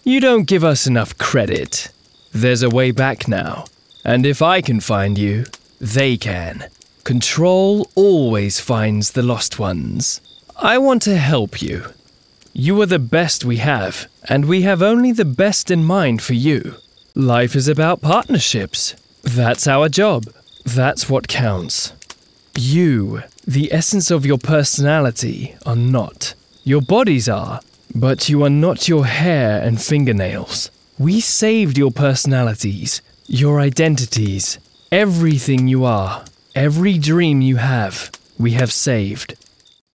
You don't give us enough credit. There's a way back now. And if I can find you, they can. Control always finds the lost ones. I want to help you. You are the best we have, and we have only the best in mind for you. Life is about partnerships. That's our job. That's what counts. You, the essence of your personality, are not. Your bodies are, but you are not your hair and fingernails. We saved your personalities, your identities, everything you are, every dream you have, we have saved.